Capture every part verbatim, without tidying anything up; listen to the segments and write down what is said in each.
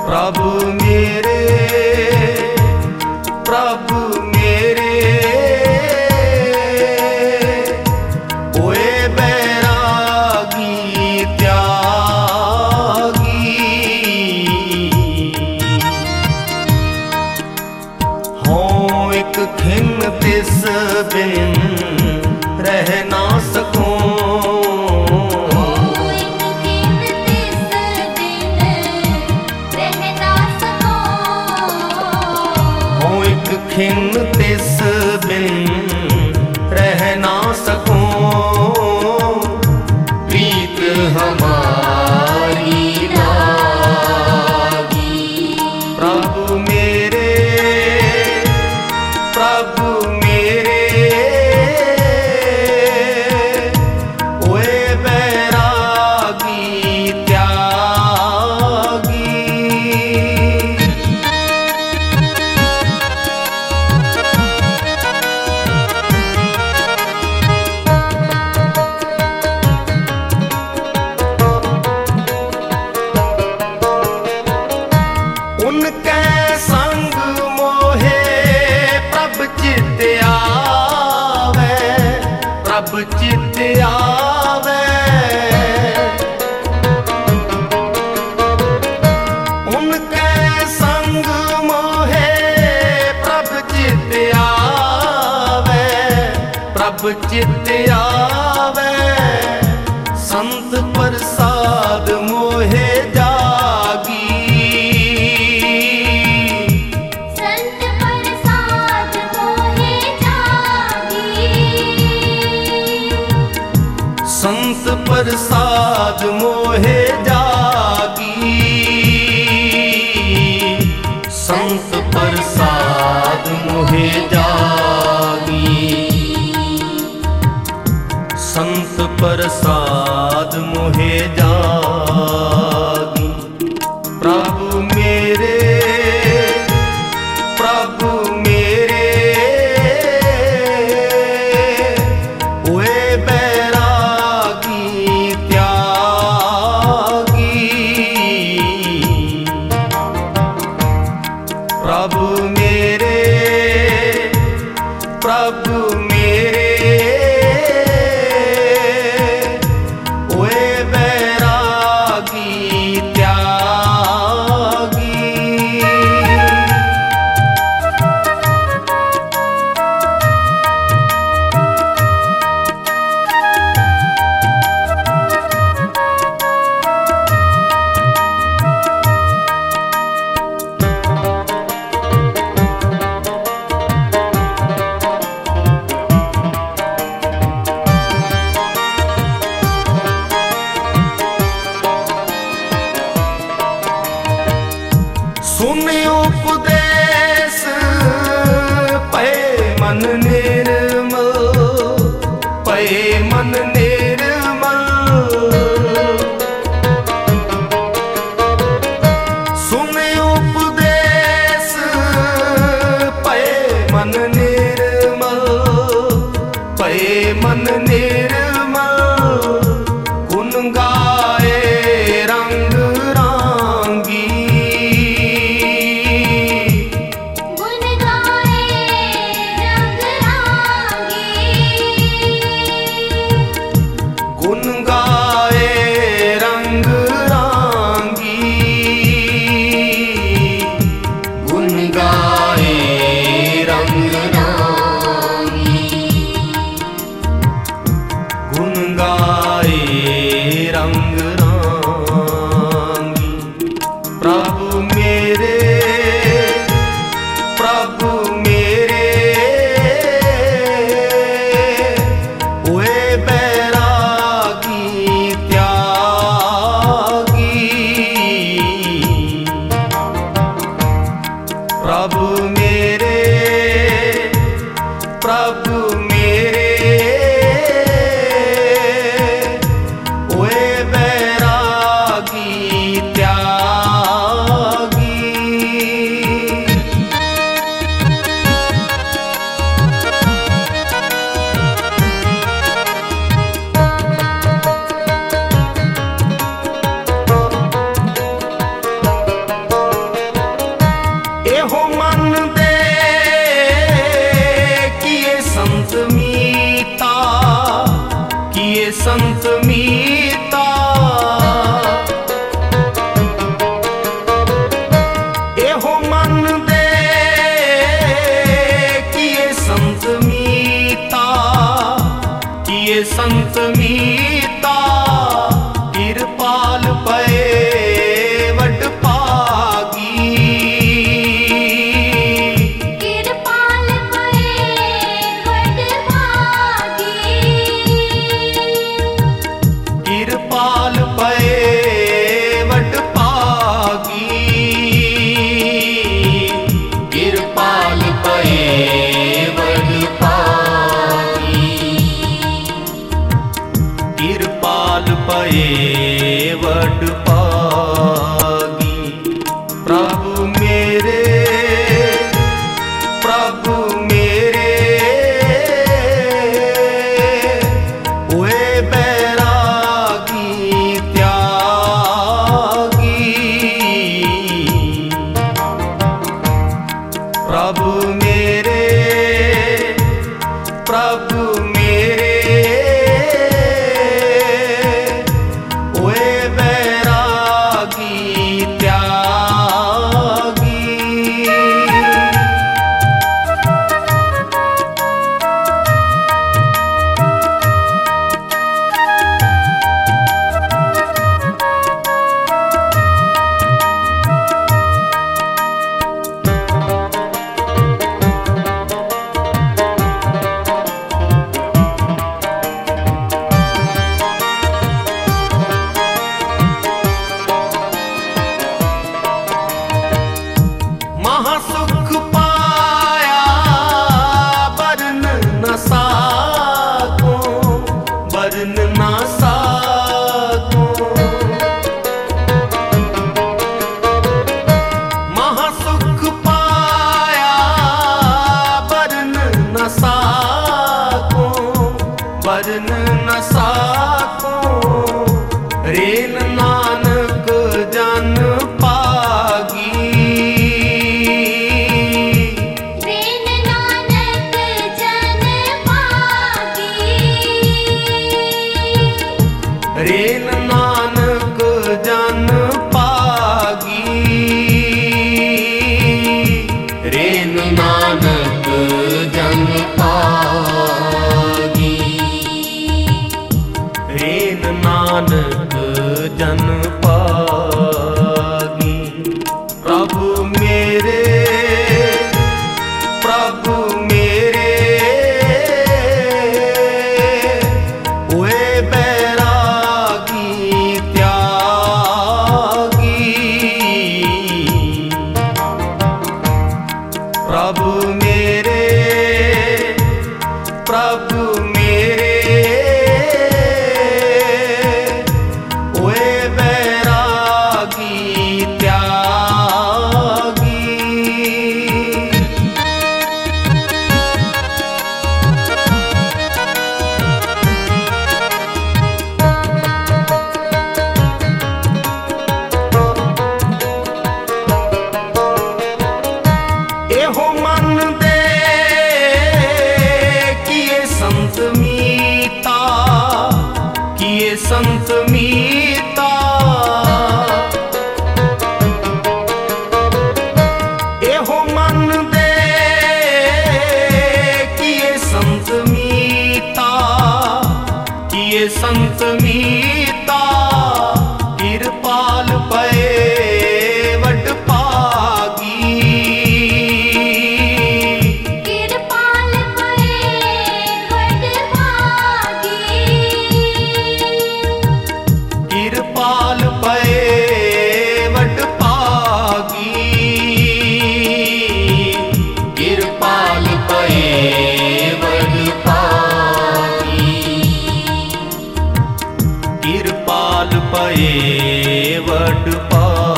प्रभु मेरे प्रभु मेरे ओए बैरागी त्यागी हों एक खिन तिस बिन रह ना सकूं खिन तिस बिन रह ना सकूं प्रीत हमारी लागी। प्रभु मेरे प्रभु मेरे ओए बैरागी त्यागी उनके संग मोहे प्रभ चित आवे प्रभ चित आवे उनके संग मोहे प्रभ चित आवे प्रभ चित आवे संत प्रसाद मोहे जागी संत प्रसाद मोहे जागी संत प्रसाद मोहे जागी संत प्रसाद मोहे जागी। प्रभु मेरे प्रभु मेरे ओए प्रभु मेरे प्रभु मेरे ओए बैरागी त्यागी सुने उपदेश पै मन निर्मल पै मन निर्मल सुने उपदेश पै मन निर्मल पै मन निर्मल गुण गाए रंग गुण गाए रंग रांगी गुण गाए रंग रांगी गुण गाए रंग रांगी। प्रभु मेरे प्रभु मेरे ओए प्रभु मेरे प्रभु मेरे ओए बैरागी त्यागी।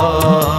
पार।